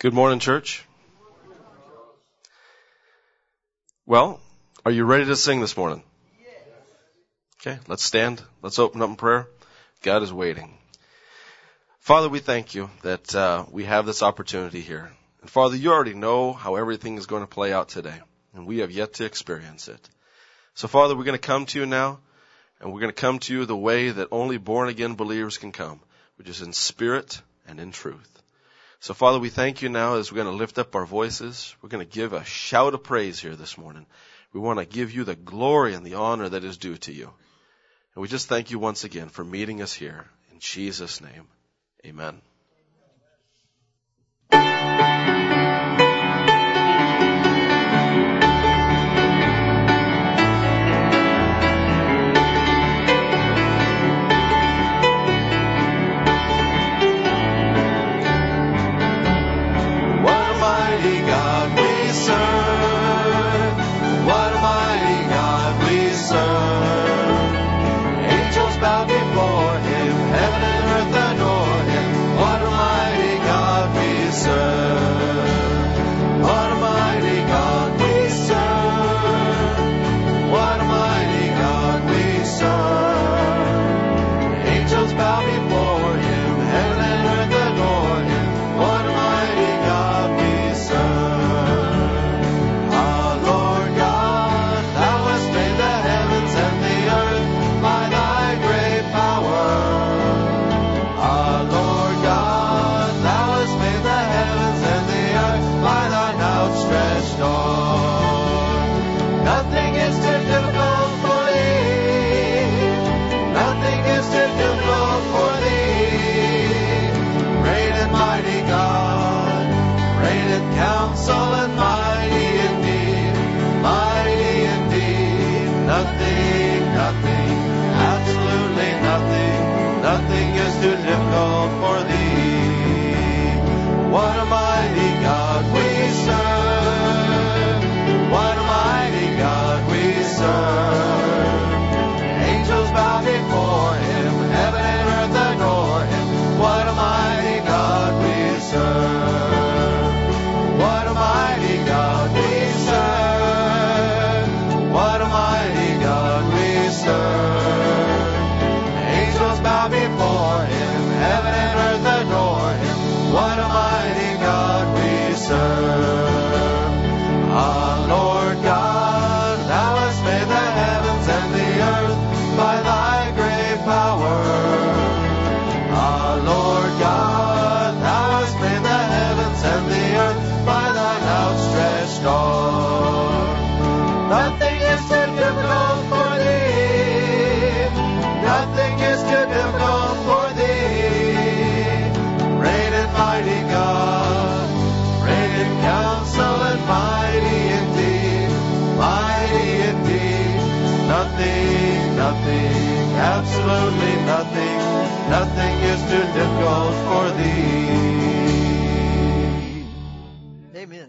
Good morning, church. Well, are you ready to sing this morning? Okay, let's stand. Let's open up in prayer. God is waiting. Father, we thank you that we have this opportunity here. And Father, you already know how everything is going to play out today, and we have yet to experience it. So Father, we're going to come to you now, and we're going to come to you the way that only born-again believers can come, which is in spirit and in truth. So, Father, we thank you now as we're going to lift up our voices. We're going to give a shout of praise here this morning. We want to give you the glory and the honor that is due to you. And we just thank you once again for meeting us here. In Jesus' name, amen. Absolutely nothing, nothing is too difficult for thee. Amen.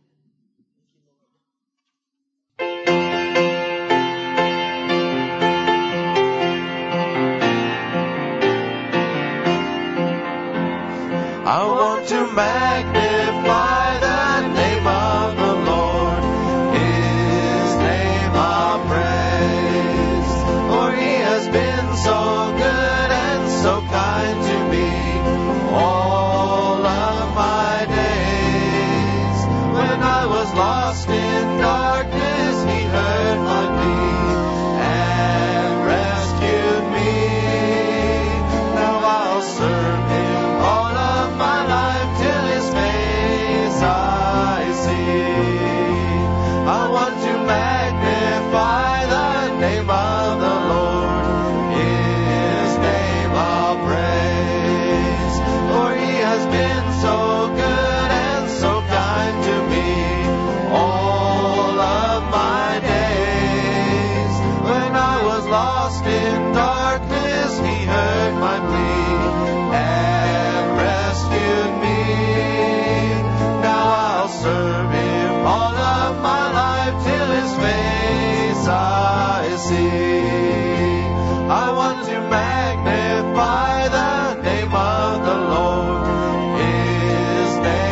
I want to magnify the name of the Lord, His name I'll praise, for He has been so good and so kind to me all of my days. When I was lost in darkness, He heard my plea and rescued me. Now I'll serve Him all of my life till His face I see. I want to magnify the name of the Lord, His name I'll praise, for He has been so good and so kind to me all of my days. When I was lost in darkness, He heard my plea and rescued me. Now I'll serve Him all of my life till His face I see. I want to magnify the name of the Lord, His name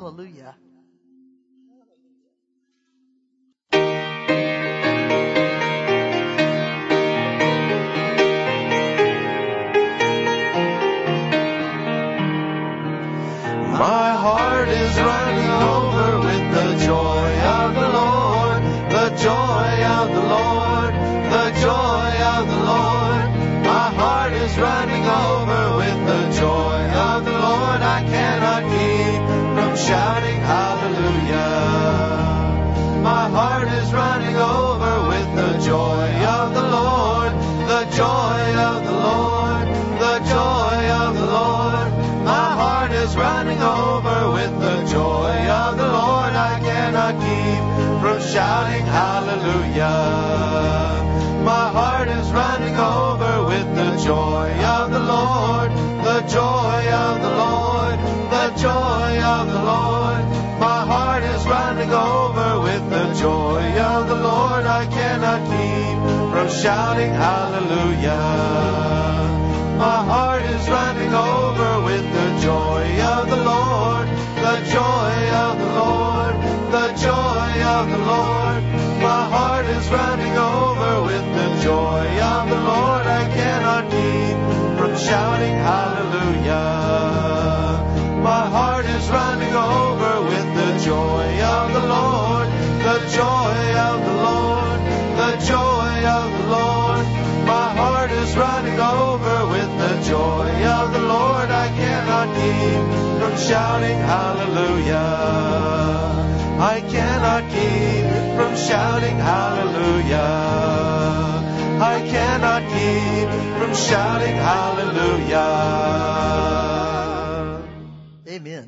Hallelujah. My heart is running over with the joy of the Lord, the joy of the Lord, the joy of the Lord. My heart is running over with the joy of the Lord. I cannot keep from shouting hallelujah. My heart is running over with the joy of the Lord, the joy of the Lord, the joy of the Lord. My heart is running over with the joy of the Lord. I cannot keep from shouting hallelujah. My heart is running over with the joy of the Lord, the joy of the Lord, the joy of the Lord. My heart is running over with the joy of the Lord. I cannot keep from shouting hallelujah. My heart is running over with the joy of the Lord, the joy of the Lord, the joy of the Lord. My heart is running over with the joy of the Lord. I cannot keep from shouting hallelujah. My heart is running over with the joy of the Lord, the joy of the Lord, the joy of the Lord. My heart is running over with the joy of the Lord. I cannot keep from shouting hallelujah. I cannot keep from shouting hallelujah. I cannot keep from shouting hallelujah. Amen.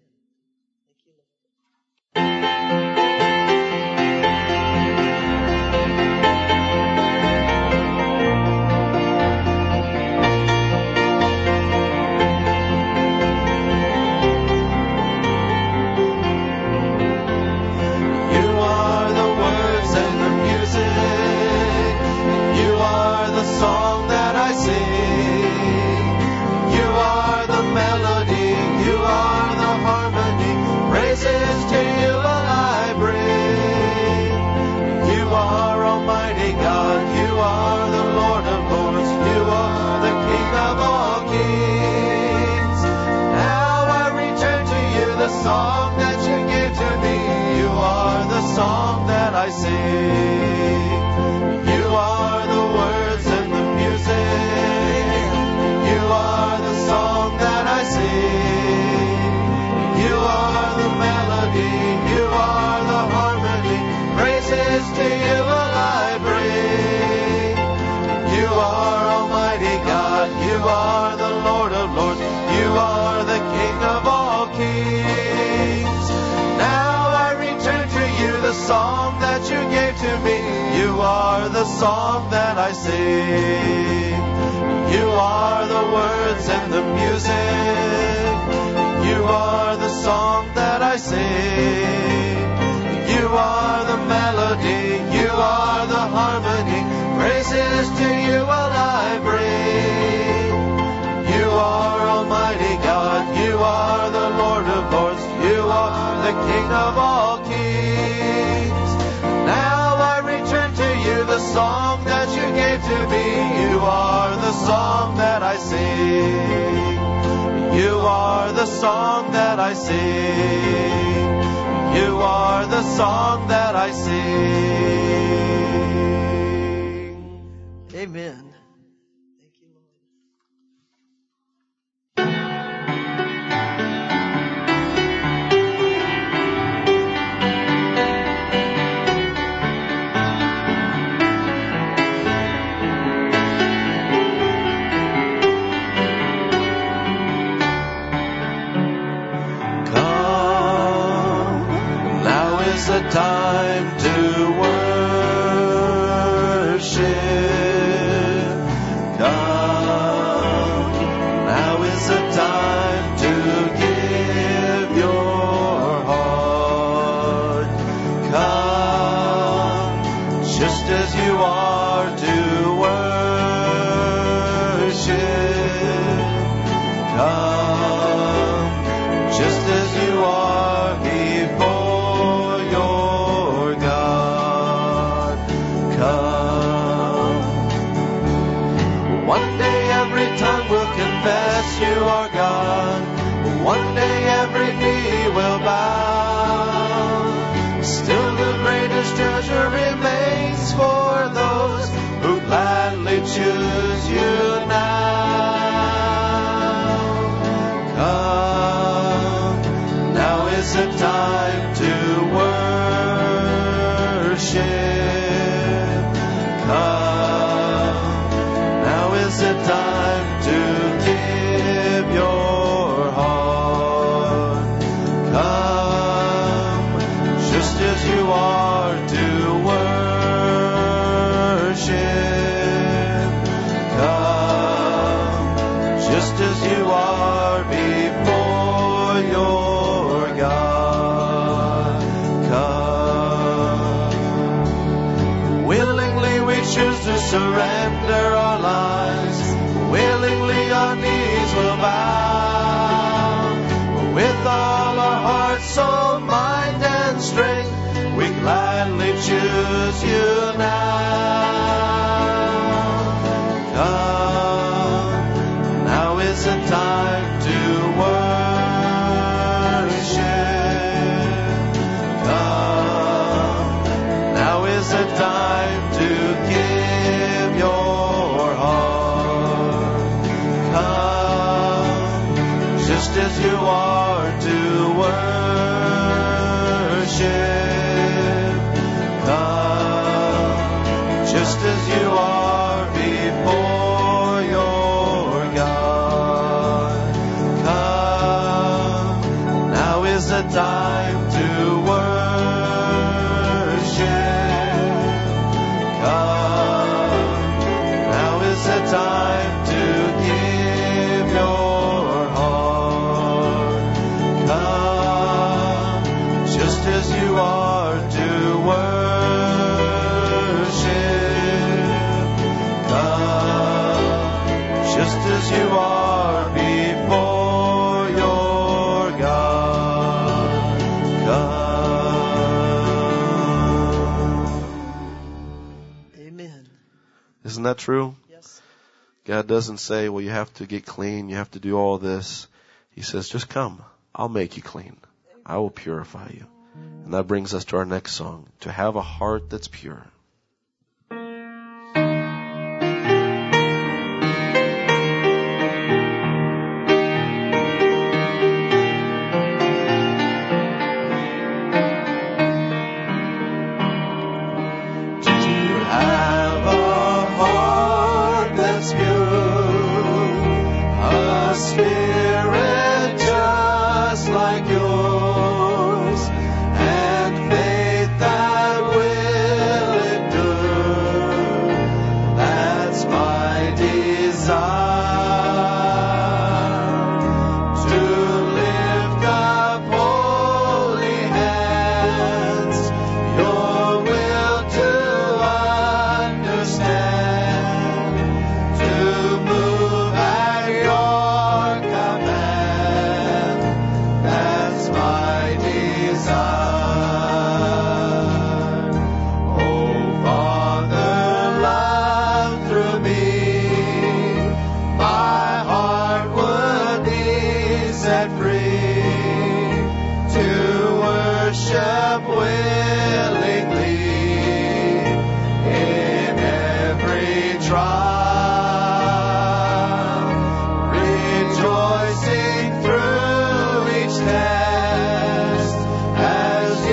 Song that I sing. You are the melody, you are the harmony. Praises to you all I bring. You are Almighty God, you are the Lord of Lords, you are the King of all kings. Now I return to you the song that you gave to me. You are the song that I sing. You are the words and the music. You are the song that I sing. You are the melody. You are the harmony. Praises to you all I bring. You are Almighty God. You are the Lord of Lords. You are the King of all kings. Now I return to you the song that you gave to me. You are the song that I sing. You are the words and the music. You are the song that I sing. You are the melody. You are the harmony. Praises to you all I bring. You are Almighty God. You are the Lord of Lords. You are the King of all kings. Now I return to you the song that you gave to me. You are the song that I sing. You are the song that I sing. You are the song that I sing. Amen. Thank you, Lord. Is the time to worship. Come, now is the time to give your heart. Come, just as you are to worship. Come, just as you are time to worship. Come, now is the time to give your heart. Come, just as you are to worship. Come, just as you are before your God. Come. Willingly we choose to surrender our lives. Willingly our knees will bow. With all our heart, soul, mind, and strength, we gladly choose you now. Come, now is the time to worship. Come, now is the time to give your heart. Come, just as you are to worship. Come, just as you are before your God. Come, now is the time to worship. Come, now is the time to give your heart. Come, just as you are to worship. Come, just as you are before your God. Come. Amen. Isn't that true? Yes. God doesn't say, well, you have to get clean, you have to do all this. He says, just come. I'll make you clean. I will purify you. And that brings us to our next song, To Have a Heart That's Pure. Have a heart that's pure, a spirit just like yours, and faith that will endure. That's my desire, to lift up holy hands, your will to understand, to move at your command. That's my desire. Oh, Father, love through me, my heart would be set free to worship willingly in every trial, rejoicing through each test as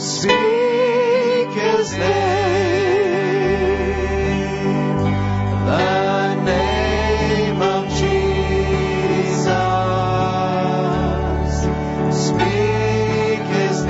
Speak His name, the name of Jesus. Speak His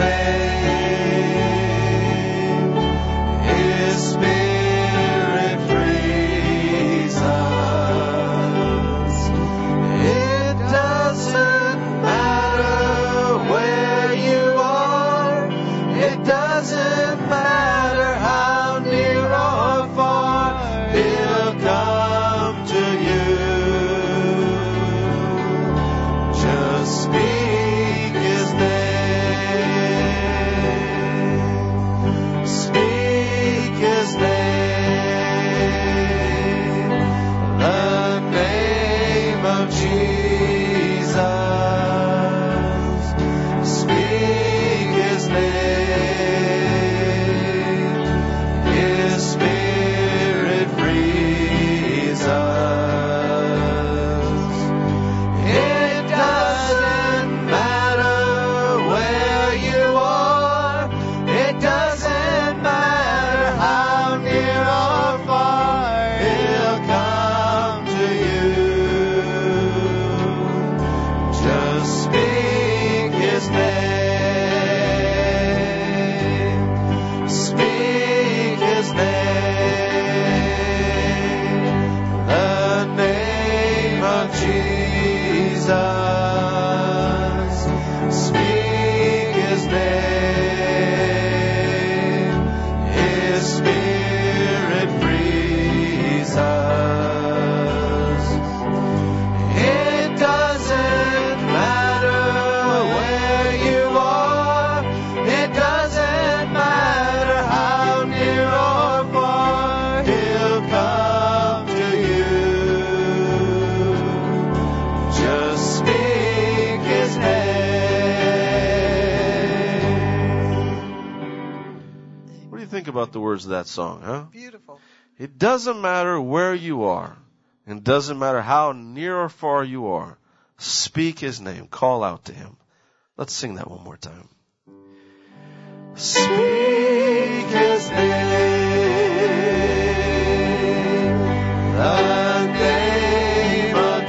name, His Spirit frees us. It doesn't matter where you are. It doesn't matter how near or far. He'll come to you. Just speak His name. Speak His name. The name of Jesus. Speak His name. His Spirit frees us. It doesn't matter where you are. It doesn't matter how near or far. He'll come to you. Just speak His name. Speak His name. The name of Jesus. Speak His name. His Spirit frees us. It doesn't matter where you are. It doesn't matter how near or far. He'll come to you. Just speak His name. What do you think about the words of that song, huh? Beautiful. It doesn't matter where you are. It doesn't matter how near or far you are. Speak His name. Call out to Him. Let's sing that one more time. Speak His name, the name of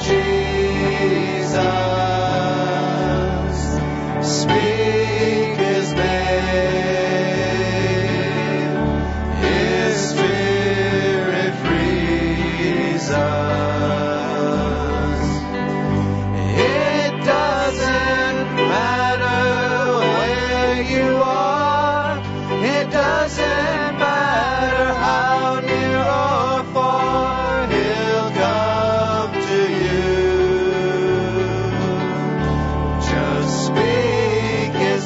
Jesus. Speak His name, His Spirit frees us. It doesn't matter where you are. It doesn't matter how near or far. He'll come to you. Just speak His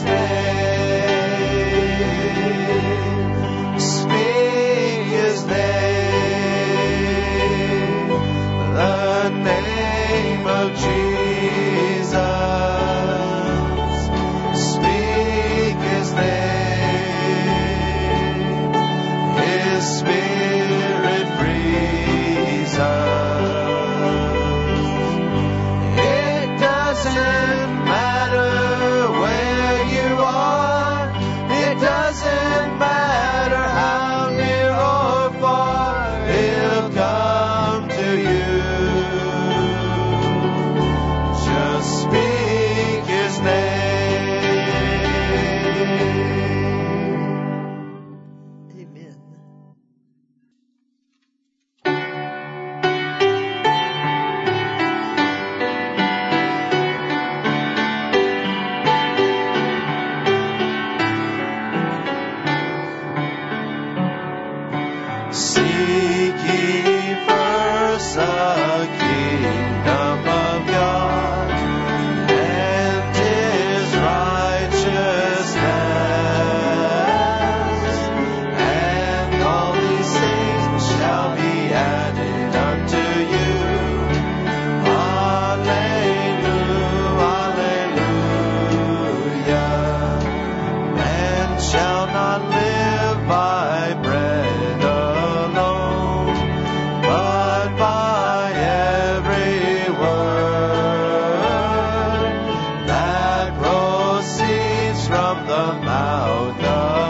name. Speak His name. The name of Jesus. Speak His name. His Spirit frees us. It doesn't matter where you are. It doesn't matter how near or far. He'll come to you. Just speak His name. Amen. Seek ye first the kingdom of God and His righteousness, and all these things shall be added unto you. Alleluia, alleluia. Man shall not live by bread alone, but by every word that proceeds from the mouth of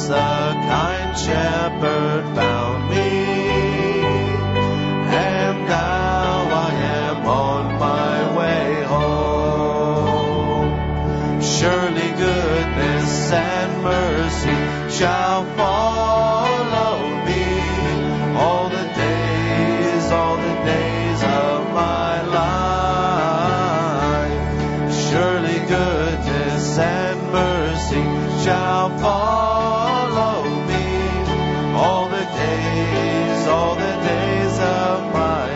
cross, the kind shepherd found me, and now I am on my way home. Surely goodness and mercy shall follow me all the days of my life. Surely goodness and mercy shall follow me all the days of my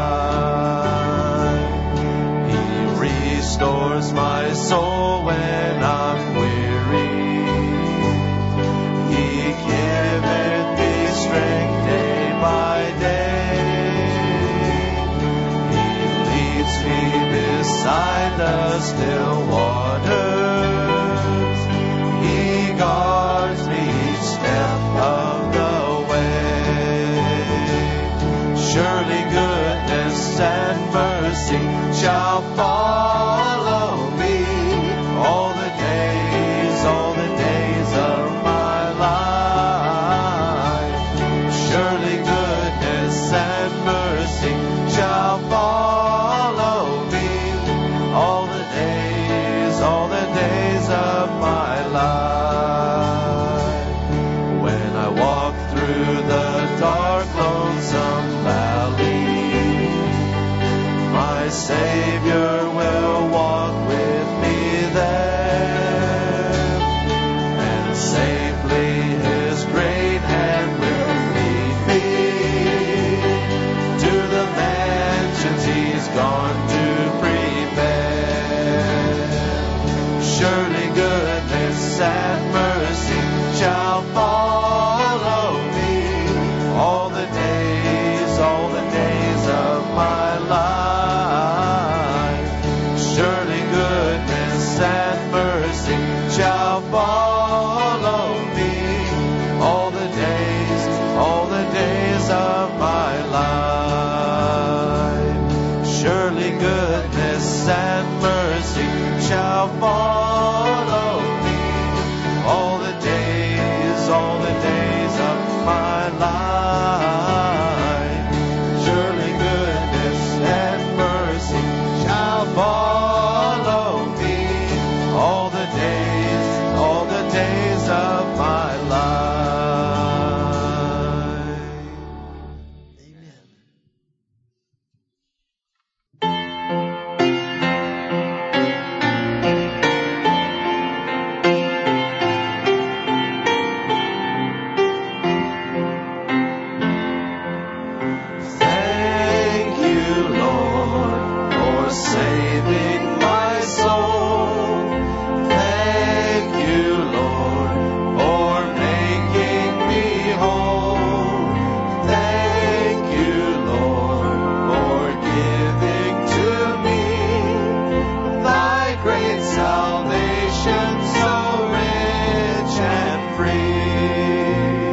life. He restores my soul when I'm weary. He giveth me strength day by day. He leads me beside the still waters. He guards me each step of the way. Surely goodness and mercy shall follow me all the days of my life. Surely goodness and mercy shall follow me all the days of my life. When I walk through the dark, lonesome valley, my Savior will walk with me there, and safely His great hand will lead me to the mansions He's gone to prepare. Surely goodness and mercy shall follow me all the days of my life. Surely goodness and mercy shall follow me all the days of my life. Surely goodness and mercy shall follow me all the days of my life. Surely goodness and mercy shall follow me all the days of my life. Amen. Thank you, Lord, for saving my soul. Thank you, Lord, for making me whole. Thank you, Lord, for giving to me thy great salvation, so rich and free.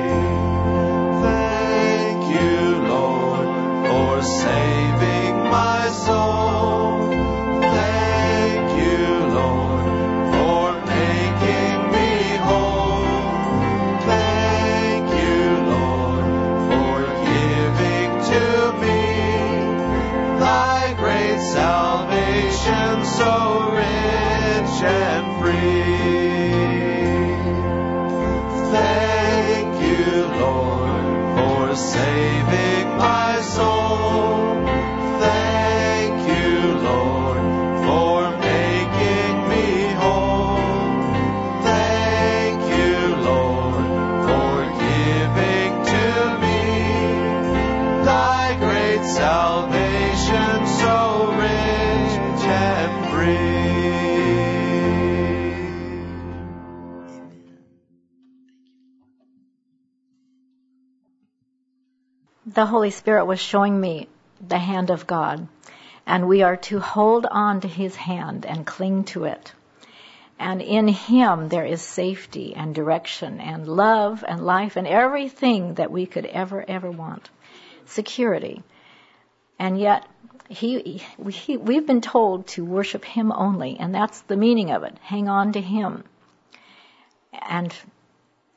Thank you, Lord, for saving my soul. Thank you, Lord, for making me whole. Thank you, Lord, for giving to me thy great salvation, so rich and free. Thank you, Lord, for saving my soul. Thank you, Lord, for making me whole. Thank you, Lord, for giving to me thy great salvation, so rich and free. The Holy Spirit was showing me the hand of God, and we are to hold on to His hand and cling to it. And in Him there is safety and direction and love and life and everything that we could ever want. Security. And yet, we've been told to worship Him only, and that's the meaning of it. Hang on to Him. And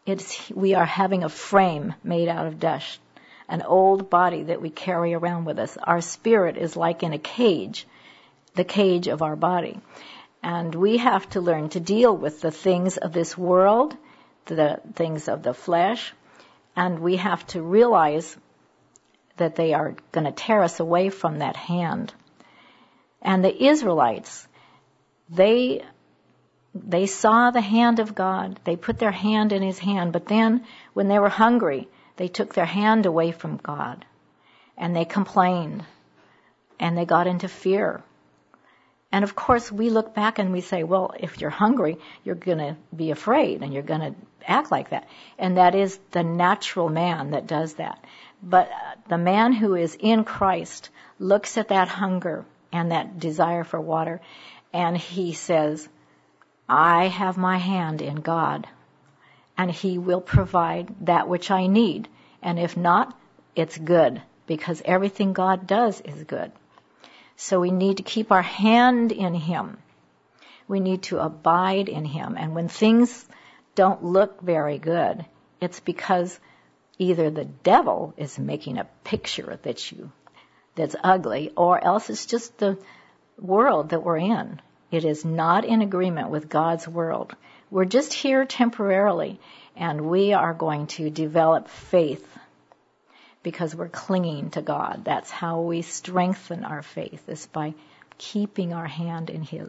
We are having a frame made out of dust, an old body that we carry around with us. Our spirit is like in a cage, the cage of our body. And we have to learn to deal with the things of this world, the things of the flesh, and we have to realize that they are going to tear us away from that hand. And the Israelites, they saw the hand of God. They put their hand in his hand. But then when they were hungry, they took their hand away from God. And they complained. And they got into fear. And of course, we look back and we say, well, if you're hungry, you're going to be afraid and you're going to act like that. And that is the natural man that does that. But the man who is in Christ looks at that hunger and that desire for water, and he says, I have my hand in God, and he will provide that which I need. And if not, it's good, because everything God does is good. So we need to keep our hand in him. We need to abide in him. And when things don't look very good, it's because either the devil is making a picture that's ugly, or else it's just the world that we're in. It is not in agreement with God's world. We're just here temporarily, and we are going to develop faith because we're clinging to God. That's how we strengthen our faith, is by keeping our hand in his.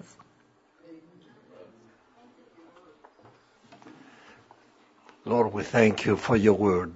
Lord, we thank you for your word.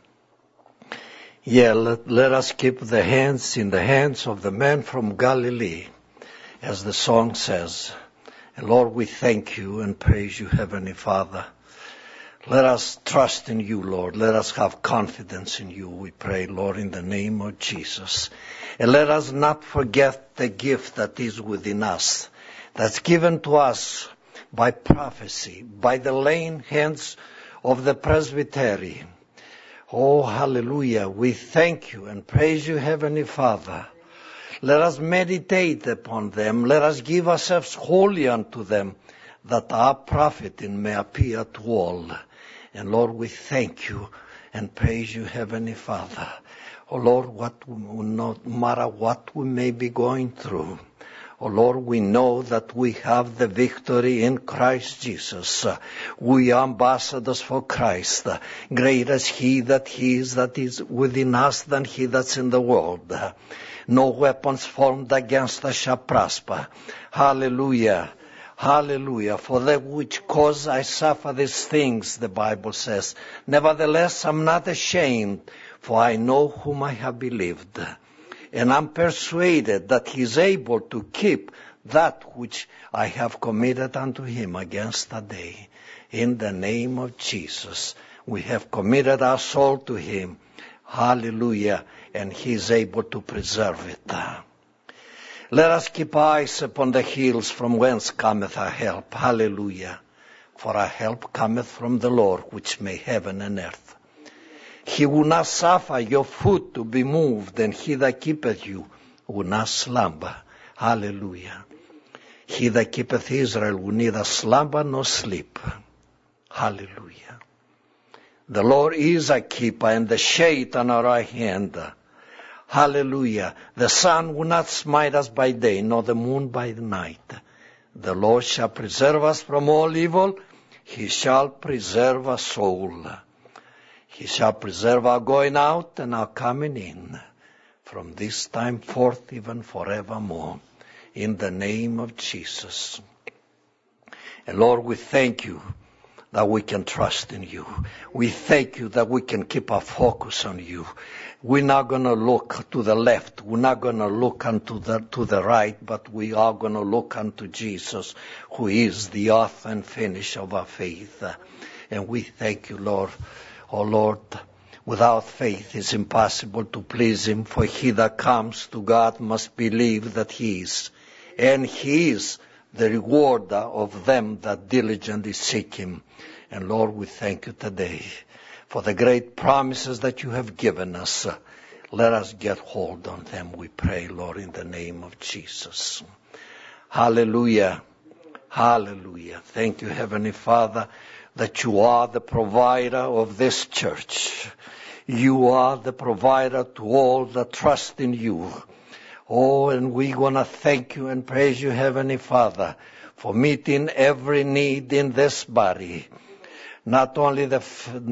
Yeah, let us keep the hands in the hands of the man from Galilee, as the song says. And Lord, we thank you and praise you, Heavenly Father. Let us trust in you, Lord. Let us have confidence in you, we pray, Lord, in the name of Jesus. And let us not forget the gift that is within us, that's given to us by prophecy, by the laying hands of the presbytery. Oh, hallelujah. We thank you and praise you, Heavenly Father. Let us meditate upon them. Let us give ourselves wholly unto them, that our profiting may appear to all. And Lord, we thank you and praise you, Heavenly Father. Oh Lord, no matter what we may be going through, oh Lord, we know that we have the victory in Christ Jesus. We are ambassadors for Christ. Greater is he that is within us than he that's in the world. No weapons formed against us shall prosper. Hallelujah. Hallelujah. For that which cause I suffer these things, the Bible says. Nevertheless, I'm not ashamed, for I know whom I have believed. And I'm persuaded that he is able to keep that which I have committed unto him against that day. In the name of Jesus, we have committed our soul to him. Hallelujah. And he is able to preserve it. Let us keep eyes upon the hills from whence cometh our help. Hallelujah. For our help cometh from the Lord, which made heaven and earth. He will not suffer your foot to be moved, and he that keepeth you will not slumber. Hallelujah. He that keepeth Israel will neither slumber nor sleep. Hallelujah. The Lord is a keeper, and the shade on our right hand. Hallelujah. The sun will not smite us by day, nor the moon by night. The Lord shall preserve us from all evil. He shall preserve our soul. He shall preserve our going out and our coming in, from this time forth even forevermore. In the name of Jesus. And Lord, we thank you that we can trust in you. We thank you that we can keep our focus on you. We're not going to look to the left. We're not going to look to the right, but we are going to look unto Jesus, who is the author and finisher of our faith. And we thank you, Lord. Oh, Lord, without faith it's impossible to please him, for he that comes to God must believe that he is. And he is the rewarder of them that diligently seek him. And Lord, we thank you today for the great promises that you have given us. Let us get hold on them, we pray, Lord, in the name of Jesus. Hallelujah. Hallelujah. Thank you, Heavenly Father. that you are the provider of this church. You are the provider to all that trust in you. Oh, and we're going to thank you and praise you, Heavenly Father, for meeting every need in this body. Not only the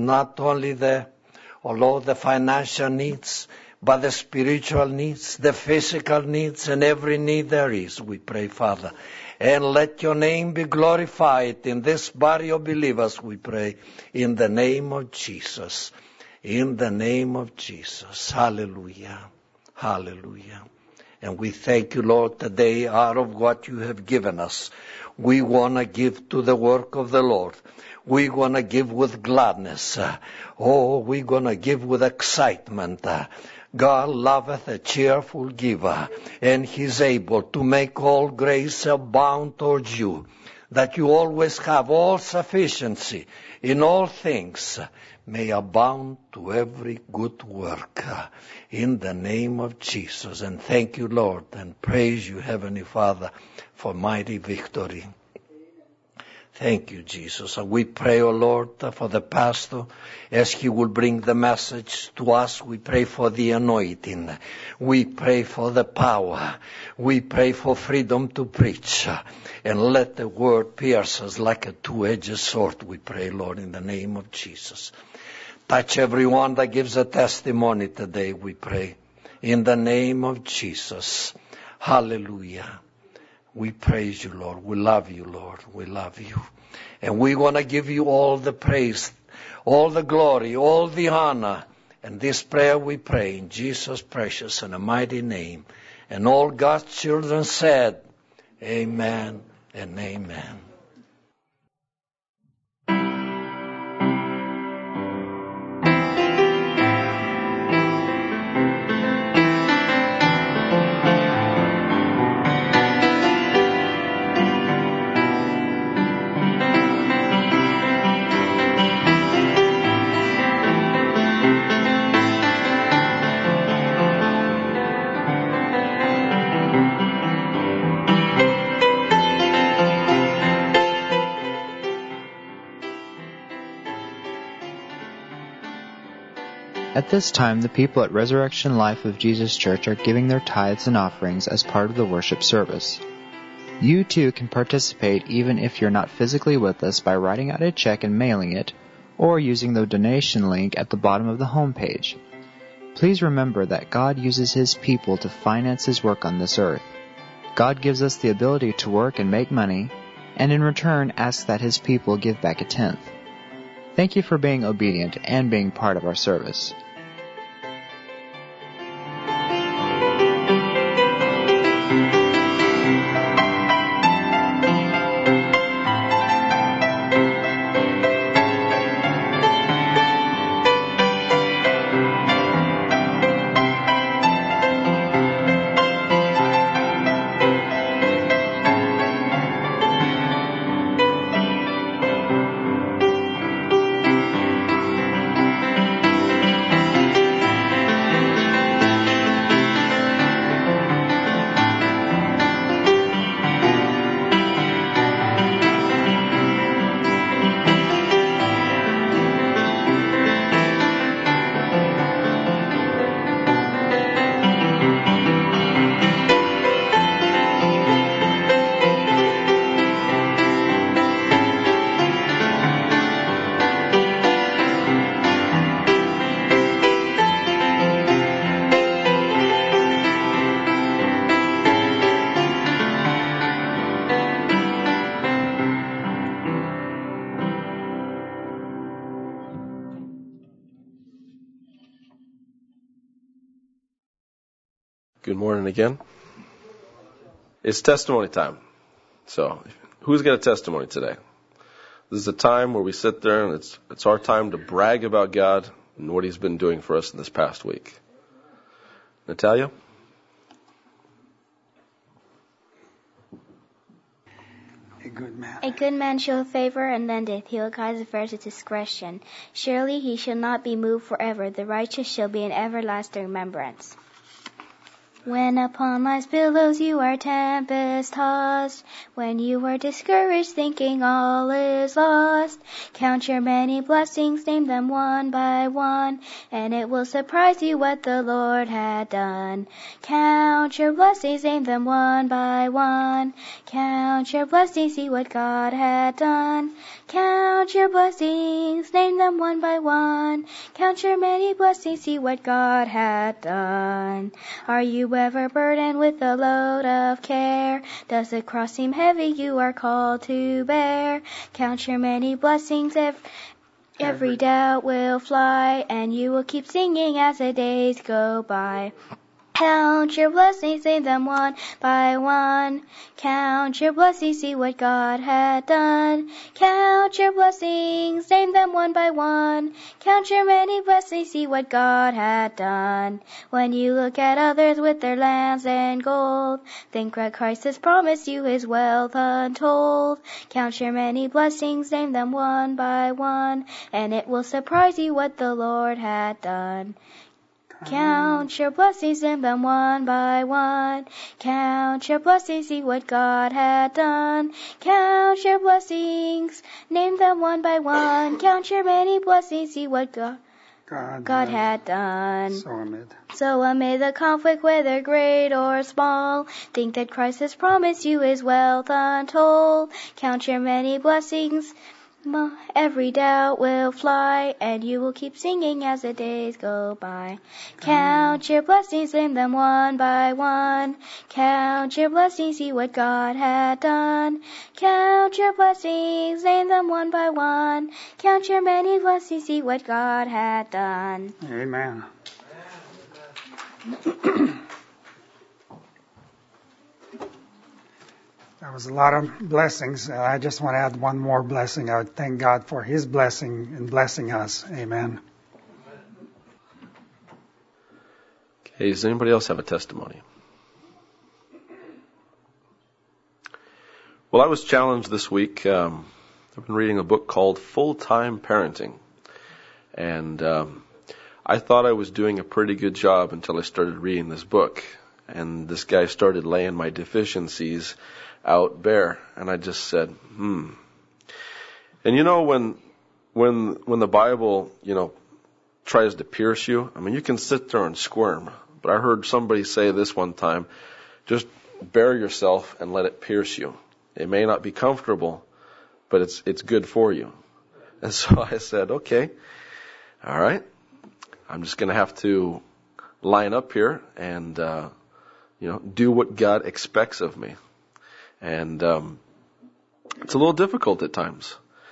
financial needs, but the spiritual needs, the physical needs, and every need there is, we pray, Father. And let your name be glorified in this body of believers, we pray, in the name of Jesus. In the name of Jesus. Hallelujah. Hallelujah. And we thank you, Lord, today out of what you have given us. We want to give to the work of the Lord. We're going to give with gladness. We're going to give with excitement. God loveth a cheerful giver, and he's able to make all grace abound towards you, that you always have all sufficiency in all things, may abound to every good work, in the name of Jesus. And thank you, Lord, and praise you, Heavenly Father, for mighty victory. Thank you, Jesus. And we pray, O Lord, for the pastor, as he will bring the message to us. We pray for the anointing. We pray for the power. We pray for freedom to preach. And let the word pierce us like a two-edged sword, we pray, Lord, in the name of Jesus. Touch everyone that gives a testimony today, we pray, in the name of Jesus. Hallelujah. We praise you, Lord. We love you, Lord. We love you. And we want to give you all the praise, all the glory, all the honor. And this prayer we pray in Jesus' precious and mighty name. And all God's children said, amen and amen. At this time, the people at Resurrection Life of Jesus Church are giving their tithes and offerings as part of the worship service. You too can participate even if you're not physically with us by writing out a check and mailing it, or using the donation link at the bottom of the homepage. Please remember that God uses His people to finance His work on this earth. God gives us the ability to work and make money, and in return asks that His people give back a tenth. Thank you for being obedient and being part of our service. Good morning again. It's testimony time. So, who's got a testimony today? This is a time where we sit there and it's our time to brag about God and what He's been doing for us in this past week. Natalia? A good man showeth favor and lendeth. He will cause affairs with discretion. Surely he shall not be moved forever. The righteous shall be in everlasting remembrance. When upon life's billows you are tempest tossed, when you are discouraged thinking all is lost, count your many blessings, name them one by one, and it will surprise you what the Lord had done. Count your blessings, name them one by one. Count your blessings, see what God had done. Count your blessings, name them one by one. Count your many blessings, see what God had done. Are you ever burdened with a load of care? Does the cross seem heavy you are called to bear? Count your many blessings, every doubt will fly, and you will keep singing as the days go by. Count your blessings, name them one by one. Count your blessings, see what God had done. Count your blessings, name them one by one. Count your many blessings, see what God had done. When you look at others with their lands and gold, think what Christ has promised you, his wealth untold. Count your many blessings, name them one by one, and it will surprise you what the Lord had done. Count your blessings, name them one by one. Count your blessings, see what God had done. Count your blessings, name them one by one. Count your many blessings, see what God had done. So amid the conflict, whether great or small, think that Christ has promised you his wealth untold. Count your many blessings, every doubt will fly, and you will keep singing as the days go by. Count your blessings, name them one by one. Count your blessings, see what God had done. Count your blessings, name them one by one. Count your many blessings, see what God had done. Amen. That was a lot of blessings. I just want to add one more blessing. I would thank God for his blessing in blessing us. Amen. Okay, does anybody else have a testimony? Well, I was challenged this week. I've been reading a book called Full-Time Parenting. And I thought I was doing a pretty good job until I started reading this book. And this guy started laying my deficiencies out bare, and I just said, And you know, when the Bible, tries to pierce you, I mean, you can sit there and squirm. But I heard somebody say this one time, just bare yourself and let it pierce you. It may not be comfortable, but it's good for you. And so I said, okay, all right, I'm just going to have to line up here and, do what God expects of me. And it's a little difficult at times.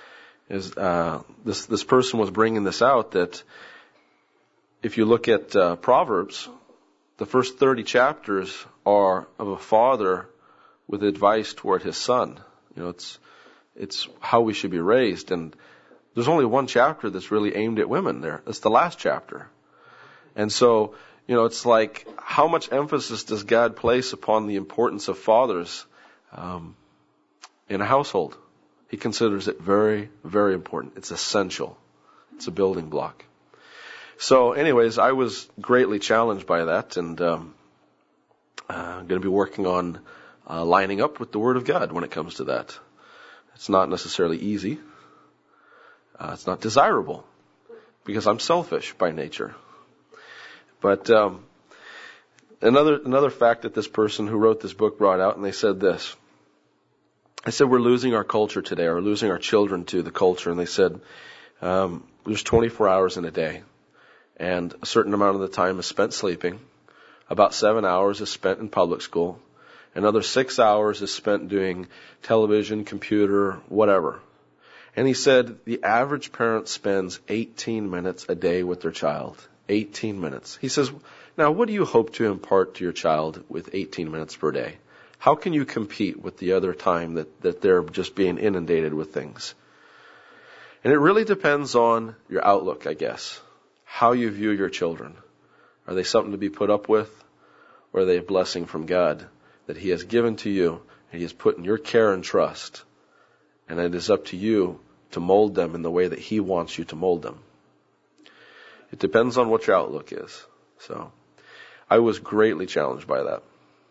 This person was bringing this out, that if you look at Proverbs, the first 30 chapters are of a father with advice toward his son. It's how we should be raised. And there's only one chapter that's really aimed at women there. It's the last chapter. And so, it's like, how much emphasis does God place upon the importance of fathers in a household? He considers it very, very important. It's essential. It's a building block. So anyways, I was greatly challenged by that, and I'm going to be working on lining up with the Word of God when it comes to that. It's not necessarily easy. It's not desirable, because I'm selfish by nature. But another fact that this person who wrote this book brought out, and they said this. I said, we're losing our culture today, or losing our children to the culture. And they said, there's 24 hours in a day, and a certain amount of the time is spent sleeping. About 7 hours is spent in public school. Another 6 hours is spent doing television, computer, whatever. And he said the average parent spends 18 minutes a day with their child. 18 minutes. He says, now what do you hope to impart to your child with 18 minutes per day? How can you compete with the other time that they're just being inundated with things? And it really depends on your outlook, I guess. How you view your children. Are they something to be put up with? Or are they a blessing from God that He has given to you and He has put in your care and trust? And it is up to you to mold them in the way that He wants you to mold them. It depends on what your outlook is. So I was greatly challenged by that.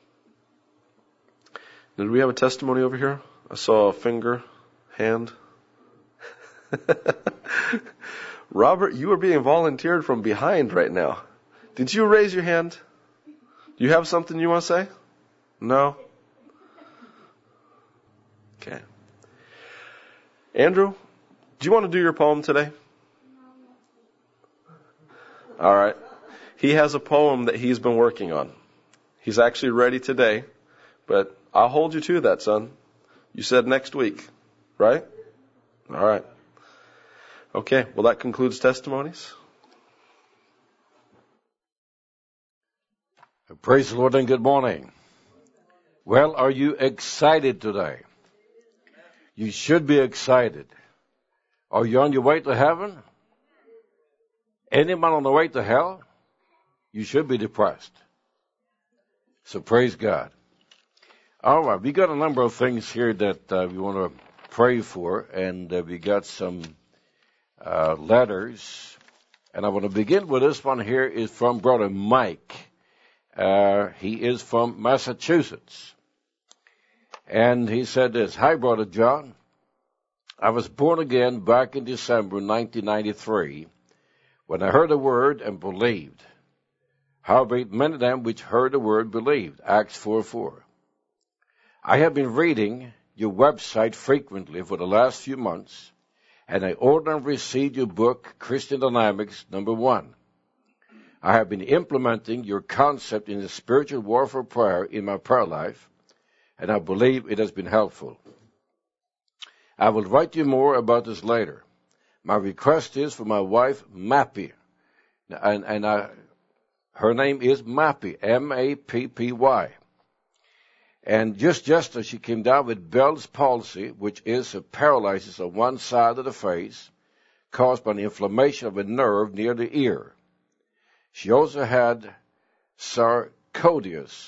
Did we have a testimony over here? I saw a finger, hand. Robert, you are being volunteered from behind right now. Did you raise your hand? Do you have something you want to say? No? Okay. Andrew, do you want to do your poem today? All right. He has a poem that he's been working on. He's actually ready today, but I'll hold you to that, son. You said next week, right? All right. Okay, well, that concludes testimonies. Praise the Lord and good morning. Well, are you excited today? You should be excited. Are you on your way to heaven? Anyone on the way to hell? You should be depressed. So praise God. All right, we got a number of things here that we want to pray for, and we got some letters. And I want to begin with this one here is from Brother Mike. He is from Massachusetts. And he said this, "Hi, Brother John. I was born again back in December 1993 when I heard the word and believed. Howbeit many of them which heard the word believed." Acts 4:4. I have been reading your website frequently for the last few months, and I ordered and received your book, Christian Dynamics, #1. I have been implementing your concept in the spiritual warfare prayer in my prayer life, and I believe it has been helpful. I will write you more about this later. My request is for my wife, Mappy, and her name is Mappy, M-A-P-P-Y. And just as she came down with Bell's palsy, which is a paralysis on one side of the face caused by an inflammation of a nerve near the ear. She also had sarcoidosis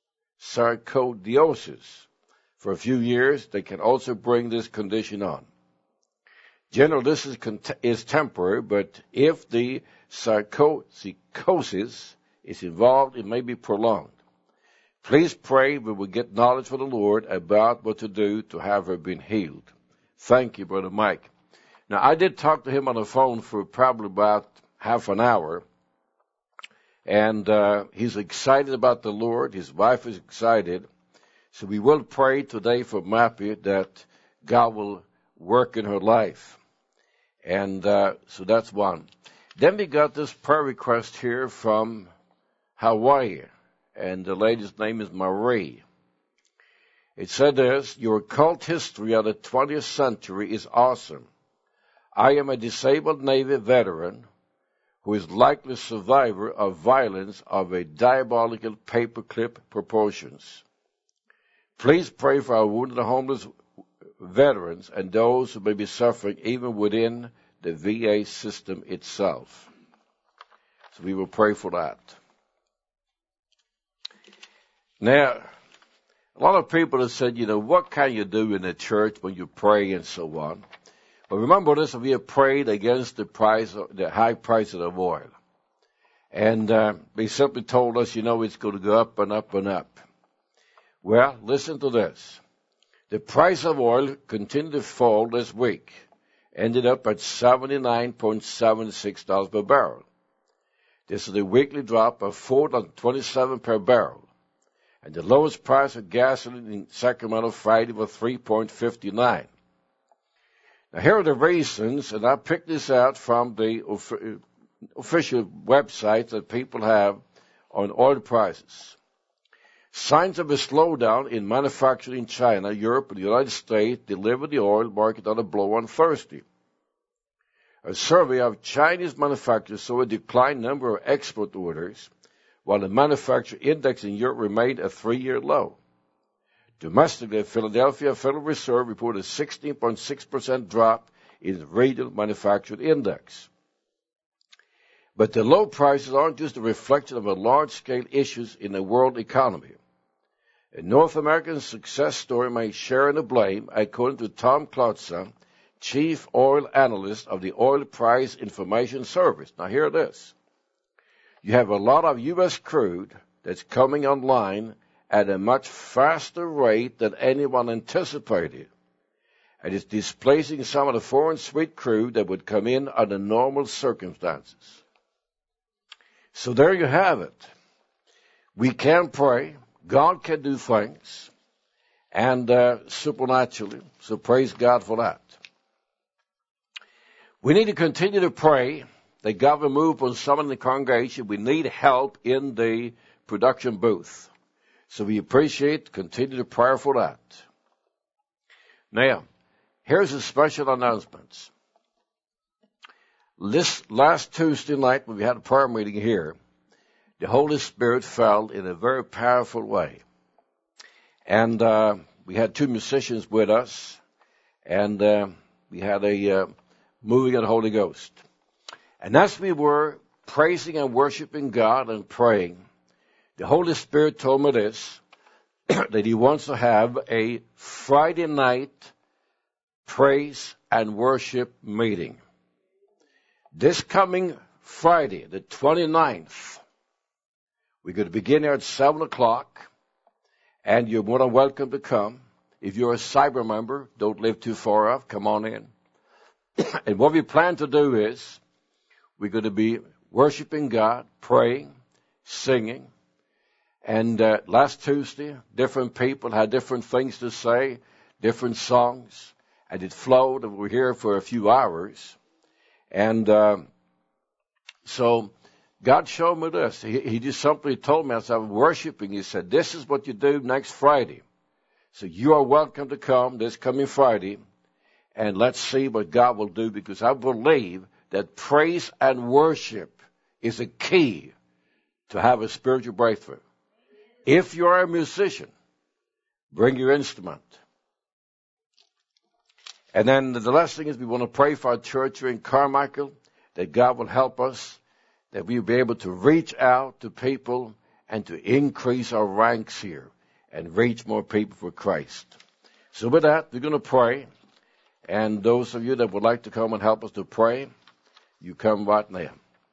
for a few years. They can also bring this condition on. Generally, this is temporary, but if the psychosis is involved, it may be prolonged. Please pray we will get knowledge from the Lord about what to do to have her been healed. Thank you, Brother Mike. Now, I did talk to him on the phone for probably about half an hour, and he's excited about the Lord. His wife is excited. So we will pray today for Mappy that God will work in her life. And so that's one. Then we got this prayer request here from Hawaii, and the lady's name is Marie. It said this, "Your occult history of the 20th century is awesome. I am a disabled Navy veteran who is likely a survivor of violence of a diabolical paperclip proportions. Please pray for our wounded and homeless veterans and those who may be suffering even within the VA system itself." So we will pray for that. Now, a lot of people have said, what can you do in the church when you pray and so on? But remember this, we have prayed against the high price of the oil. And they simply told us, it's going to go up and up and up. Well, listen to this. The price of oil continued to fall this week, ended up at $79.76 per barrel. This is a weekly drop of $4.27 per barrel. And the lowest price of gasoline in Sacramento Friday was $3.59. Now, here are the reasons, and I picked this out from the official website that people have on oil prices. Signs of a slowdown in manufacturing in China, Europe, and the United States delivered the oil market on a blow on Thursday. A survey of Chinese manufacturers saw a declined number of export orders, while the manufacturing index in Europe remained a 3-year low. Domestically, Philadelphia Federal Reserve reported a 16.6% drop in the regional manufacturing index. But the low prices aren't just a reflection of a large-scale issues in the world economy. A North American success story may share in the blame, according to Tom Klotzer, chief oil analyst of the Oil Price Information Service. Now, hear this. You have a lot of U.S. crude that's coming online at a much faster rate than anyone anticipated. And it's displacing some of the foreign sweet crude that would come in under normal circumstances. So there you have it. We can pray. God can do things. And supernaturally. So praise God for that. We need to continue to pray that God will move on some in the congregation. We need help in the production booth. So we appreciate, continue to pray for that. Now, here's a special announcement. This last Tuesday night when we had a prayer meeting here, the Holy Spirit fell in a very powerful way. And we had two musicians with us, and we had a moving of the Holy Ghost. And as we were praising and worshiping God and praying, the Holy Spirit told me this, that He wants to have a Friday night praise and worship meeting. This coming Friday, the 29th, we're going to begin here at 7 o'clock, and you're more than welcome to come. If you're a cyber member, don't live too far off, come on in. And what we plan to do is, we're going to be worshiping God, praying, singing. And last Tuesday, different people had different things to say, different songs. And it flowed, and we're here for a few hours. And so God showed me this. He just simply told me as I was worshiping, He said, this is what you do next Friday. So you are welcome to come this coming Friday. And let's see what God will do, because I believe that praise and worship is a key to have a spiritual breakthrough. If you are a musician, bring your instrument. And then the last thing is we want to pray for our church here in Carmichael, that God will help us, that we will be able to reach out to people and to increase our ranks here and reach more people for Christ. So with that, we're going to pray. And those of you that would like to come and help us to pray, you come right now.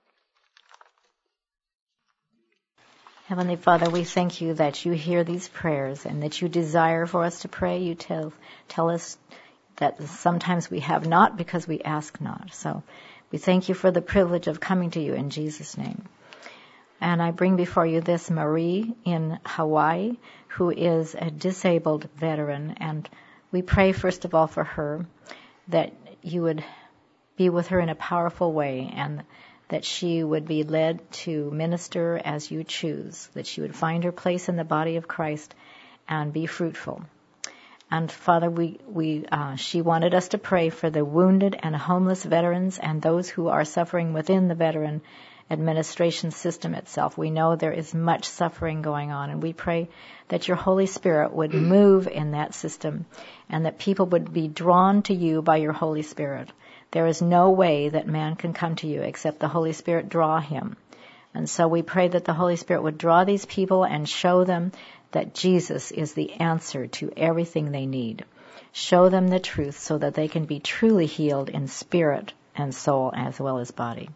Heavenly Father, we thank You that You hear these prayers and that You desire for us to pray. You tell us that sometimes we have not because we ask not. So we thank You for the privilege of coming to You in Jesus' name. And I bring before You this Marie in Hawaii, who is a disabled veteran. And we pray, first of all, for her, that You would be with her in a powerful way, and that she would be led to minister as You choose, that she would find her place in the body of Christ and be fruitful. And Father, she wanted us to pray for the wounded and homeless veterans and those who are suffering within the veteran administration system itself. We know there is much suffering going on, and we pray that Your Holy Spirit would move in that system and that people would be drawn to You by Your Holy Spirit. There is no way that man can come to You except the Holy Spirit draw him. And so we pray that the Holy Spirit would draw these people and show them that Jesus is the answer to everything they need. Show them the truth so that they can be truly healed in spirit and soul as well as body.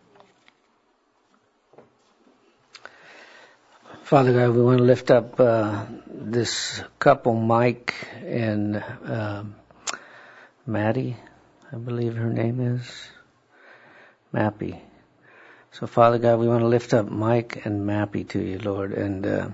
Father God, we want to lift up this couple, Mike and Maddie, I believe her name is. Mappy. So Father God, we want to lift up Mike and Mappy to You, Lord. And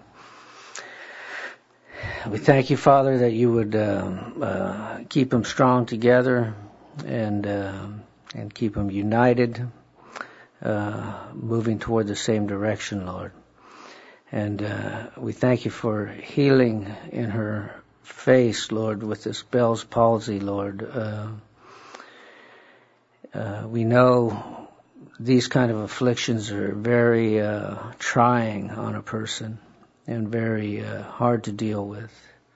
we thank You, Father, that You would keep them strong together and keep them united, moving toward the same direction, Lord. And we thank You for healing in her face, Lord, with this Bell's palsy, Lord. We know these kind of afflictions are very trying on a person and very hard to deal with.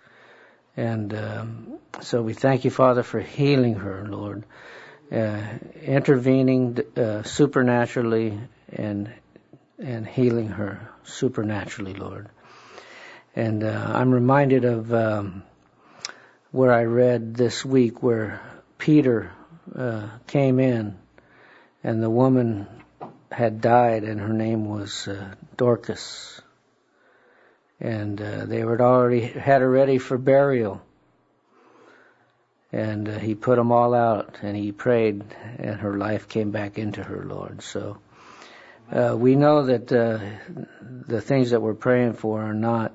And so we thank You, Father, for healing her, Lord, intervening supernaturally and healing her supernaturally, Lord. And I'm reminded of where I read this week where Peter came in and the woman had died, and her name was Dorcas. And they had already had her ready for burial. And he put them all out, and he prayed, and her life came back into her, Lord. So we know that the things that we're praying for are not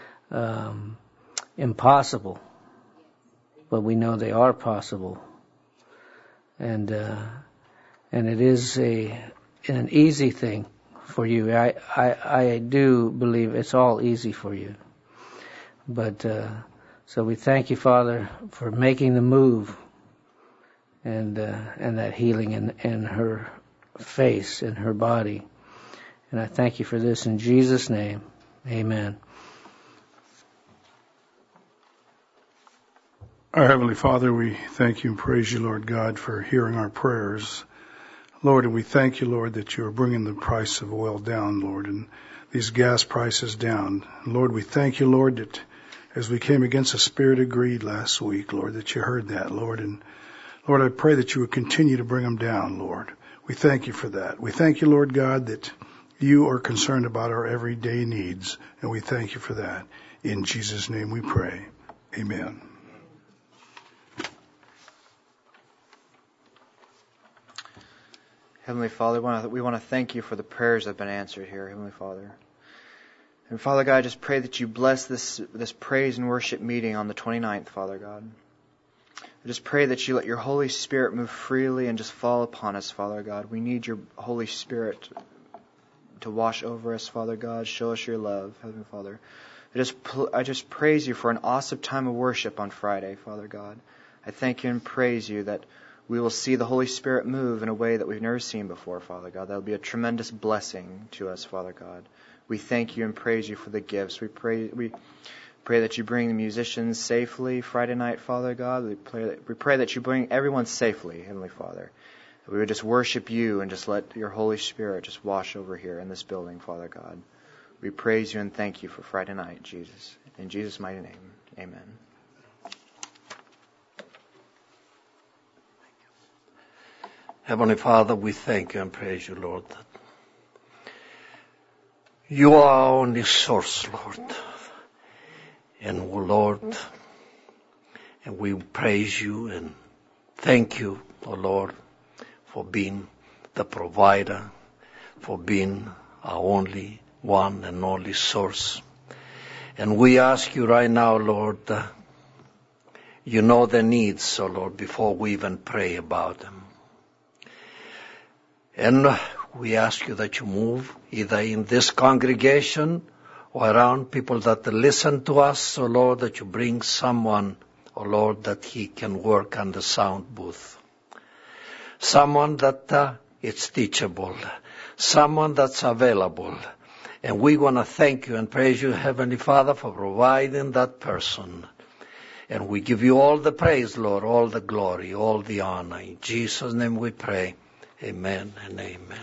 impossible, but we know they are possible. And it is an easy thing for you. I do believe it's all easy for you. But so we thank you, Father, for making the move and that healing in her face, in her body. And I thank you for this in Jesus' name. Amen. Our Heavenly Father, we thank you and praise you, Lord God, for hearing our prayers. Lord, and we thank you, Lord, that you are bringing the price of oil down, Lord, and these gas prices down. Lord, we thank you, Lord, that as we came against the spirit of greed last week, Lord, that you heard that, Lord. And Lord, I pray that you would continue to bring them down, Lord. We thank you for that. We thank you, Lord God, that you are concerned about our everyday needs, and we thank you for that. In Jesus' name we pray. Amen. Heavenly Father, we want to thank you for the prayers that have been answered here, Heavenly Father. And Father God, I just pray that you bless this praise and worship meeting on the 29th, Father God. I just pray that you let your Holy Spirit move freely and just fall upon us, Father God. We need your Holy Spirit to wash over us, Father God. Show us your love, Heavenly Father. I just praise you for an awesome time of worship on Friday, Father God. I thank you and praise you that we will see the Holy Spirit move in a way that we've never seen before, Father God. That will be a tremendous blessing to us, Father God. We thank you and praise you for the gifts. We pray that you bring the musicians safely Friday night, Father God. We pray that you bring everyone safely, Heavenly Father. That we would just worship you and just let your Holy Spirit just wash over here in this building, Father God. We praise you and thank you for Friday night, Jesus. In Jesus' mighty name, amen. Heavenly Father, we thank you and praise you, Lord. You are our only source, Lord. And Lord, and we praise you and thank you, O Lord, for being the provider, for being our only one and only source. And we ask you right now, Lord, you know the needs, O Lord, before we even pray about them. And we ask you that you move either in this congregation or around people that listen to us, O Lord, that you bring someone, O Lord, that he can work on the sound booth. Someone that is teachable. Someone that's available. And we want to thank you and praise you, Heavenly Father, for providing that person. And we give you all the praise, Lord, all the glory, all the honor. In Jesus' name we pray. Amen and amen.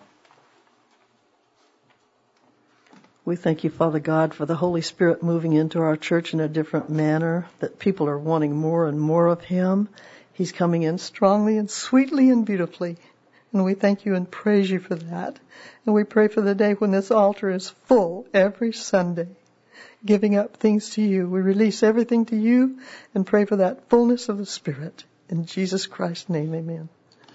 We thank you, Father God, for the Holy Spirit moving into our church in a different manner, that people are wanting more and more of Him. He's coming in strongly and sweetly and beautifully. And we thank you and praise you for that. And we pray for the day when this altar is full every Sunday, giving up things to you. We release everything to you and pray for that fullness of the Spirit. In Jesus Christ's name, amen.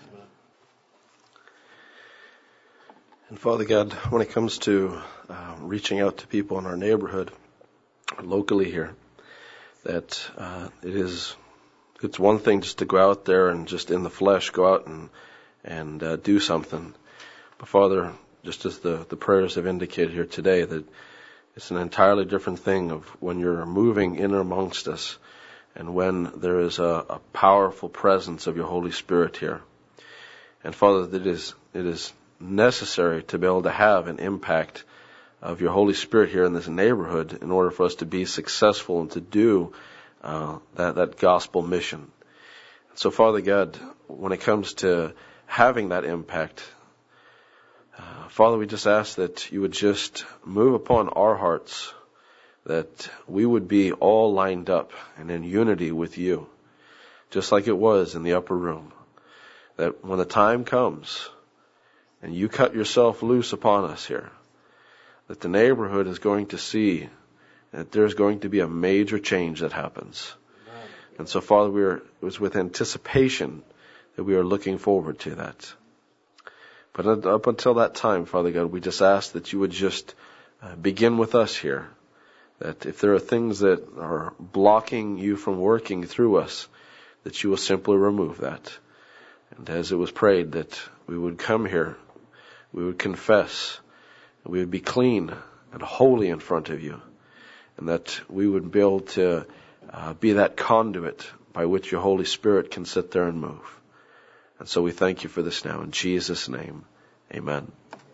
And Father God, when it comes to reaching out to people in our neighborhood, locally here, that it's one thing just to go out there and just in the flesh go out and do something. But Father, just as the prayers have indicated here today, that it's an entirely different thing of when you're moving in amongst us and when there is a powerful presence of your Holy Spirit here. And Father, that it is necessary to be able to have an impact of your Holy Spirit here in this neighborhood in order for us to be successful and to do that gospel mission. So Father God, when it comes to having that impact, Father, we just ask that you would just move upon our hearts, that we would be all lined up and in unity with you, just like it was in the upper room, that when the time comes, and you cut yourself loose upon us here, that the neighborhood is going to see that there's going to be a major change that happens. And so, Father, it was with anticipation that we are looking forward to that. But up until that time, Father God, we just ask that you would just begin with us here. That if there are things that are blocking you from working through us, that you will simply remove that. And as it was prayed, that we would come here, we would confess, and we would be clean and holy in front of you, and that we would be able to be that conduit by which your Holy Spirit can sit there and move. And so we thank you for this now. In Jesus' name, amen.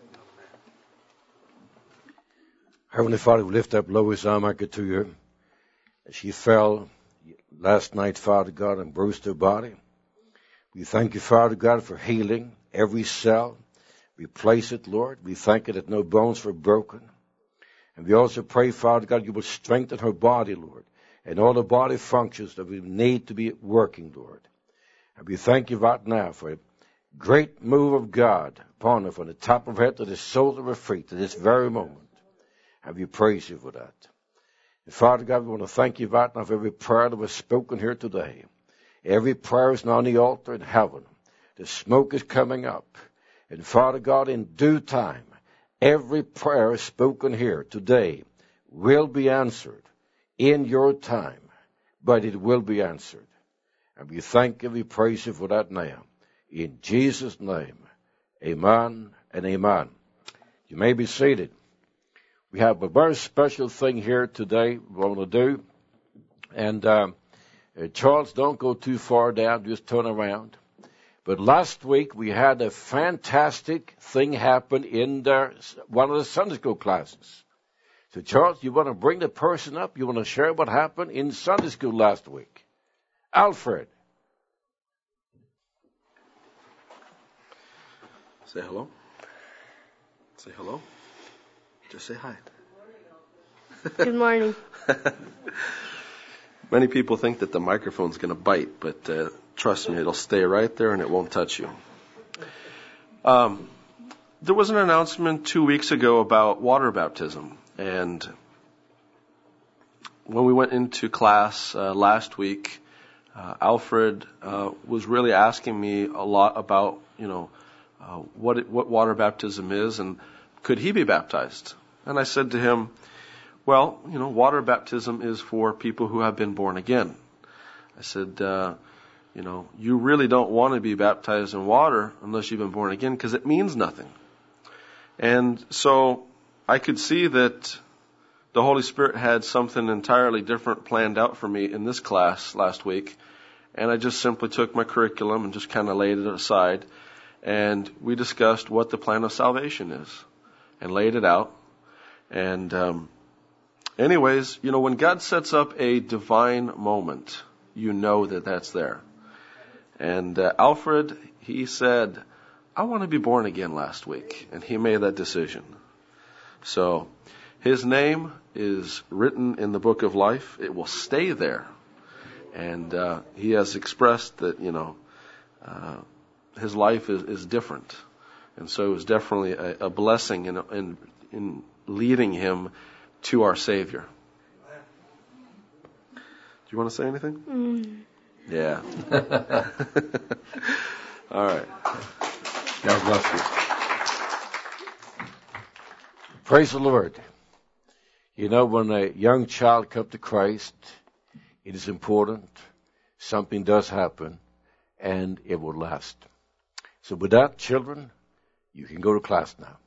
Heavenly Father, we lift up Lois Armaker to you. She fell last night, Father God, and bruised her body. We thank you, Father God, for healing every cell. Replace it, Lord. We thank you that no bones were broken. And we also pray, Father God, you will strengthen her body, Lord, and all the body functions that we need to be working, Lord. And we thank you right now for a great move of God upon her from the top of her head to the soles of her feet to this very moment. And we praise you for that. And Father God, we want to thank you right now for every prayer that was spoken here today. Every prayer is now on the altar in heaven. The smoke is coming up. And Father God, in due time, every prayer spoken here today will be answered in your time, but it will be answered. And we thank you, we praise you for that now. In Jesus' name, amen and amen. You may be seated. We have a very special thing here today we want to do. And Charles, don't go too far down, just turn around. But last week we had a fantastic thing happen in one of the Sunday school classes. So Charles, you want to bring the person up? You want to share what happened in Sunday school last week? Alfred. Say hello. Say hello. Just say hi. Good morning. Many people think that the microphone's going to bite, but trust me, it'll stay right there and it won't touch you. There was an announcement 2 weeks ago about water baptism. And when we went into class last week, Alfred was really asking me a lot about, what water baptism is and could he be baptized? And I said to him, well, water baptism is for people who have been born again. I said, you really don't want to be baptized in water unless you've been born again because it means nothing. And so I could see that the Holy Spirit had something entirely different planned out for me in this class last week. And I just simply took my curriculum and just kind of laid it aside. And we discussed what the plan of salvation is and laid it out. And anyways, when God sets up a divine moment, you know that that's there. And Alfred, he said, I want to be born again last week. And he made that decision. So his name is written in the book of life. It will stay there. And he has expressed that, his life is different. And so it was definitely a blessing in leading him to our Savior. Do you want to say anything? Yeah. All right. God bless you. Praise the Lord. When a young child comes to Christ, it is important. Something does happen, and it will last. So with that, children, you can go to class now.